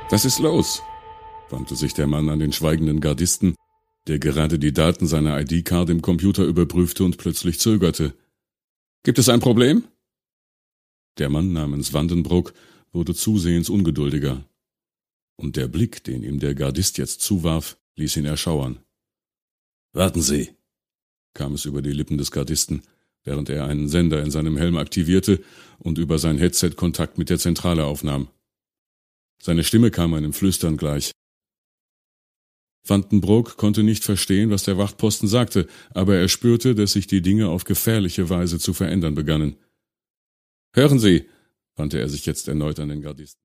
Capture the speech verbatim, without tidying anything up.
Was ist los?, wandte sich der Mann an den schweigenden Gardisten, der gerade die Daten seiner I D-Card im Computer überprüfte und plötzlich zögerte. »Gibt es ein Problem?« Der Mann namens Vandenbroek wurde zusehends ungeduldiger. Und der Blick, den ihm der Gardist jetzt zuwarf, ließ ihn erschauern. »Warten Sie«, kam es über die Lippen des Gardisten, während er einen Sender in seinem Helm aktivierte und über sein Headset Kontakt mit der Zentrale aufnahm. Seine Stimme kam einem Flüstern gleich. Vandenbroek konnte nicht verstehen, was der Wachposten sagte, aber er spürte, dass sich die Dinge auf gefährliche Weise zu verändern begannen. »Hören Sie«, wandte er sich jetzt erneut an den Gardisten.